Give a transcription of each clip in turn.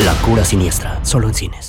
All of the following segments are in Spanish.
La cura siniestra, solo en cines.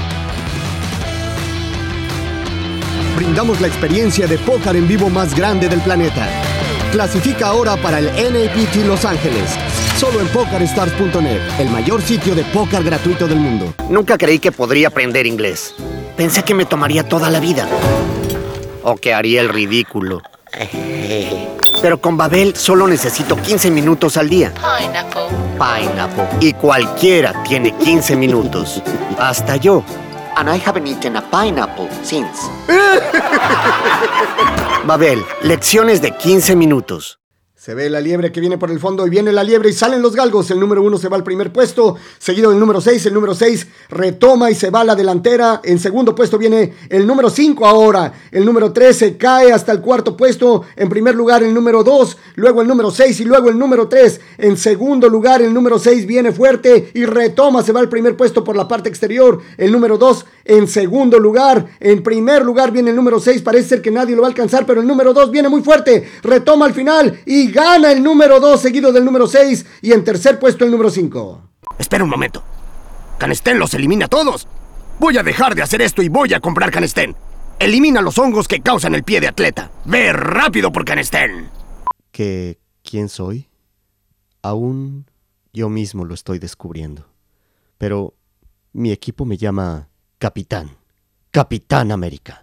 Brindamos la experiencia de póker en vivo más grande del planeta. Clasifica ahora para el NAPT Los Ángeles. Solo en PokerStars.net, el mayor sitio de póker gratuito del mundo. Nunca creí que podría aprender inglés. Pensé que me tomaría toda la vida. O que haría el ridículo. Pero con Babbel solo necesito 15 minutos al día. Pineapple. Y cualquiera tiene 15 minutos. Hasta yo. And I haven't eaten a pineapple since. Babbel, lecciones de 15 minutos. Se ve la liebre que viene por el fondo y viene la liebre y salen los galgos. El número 1 se va al primer puesto, seguido del número 6. El número 6 retoma y se va a la delantera. En segundo puesto viene el número 5 ahora. El número 3 se cae hasta el cuarto puesto. En primer lugar el número 2, luego el número 6 y luego el número 3. En segundo lugar el número 6 viene fuerte y retoma, se va al primer puesto por la parte exterior. El número 2 en segundo lugar. En primer lugar viene el número 6. Parece ser que nadie lo va a alcanzar, pero el número 2 viene muy fuerte. Retoma al final y gana el número 2 seguido del número 6 y en tercer puesto el número 5. Espera un momento. Canestén los elimina a todos. Voy a dejar de hacer esto y voy a comprar Canestén. Elimina los hongos que causan el pie de atleta. Ve rápido por Canestén. ¿Quién soy? Aún yo mismo lo estoy descubriendo. Pero mi equipo me llama Capitán. Capitán América.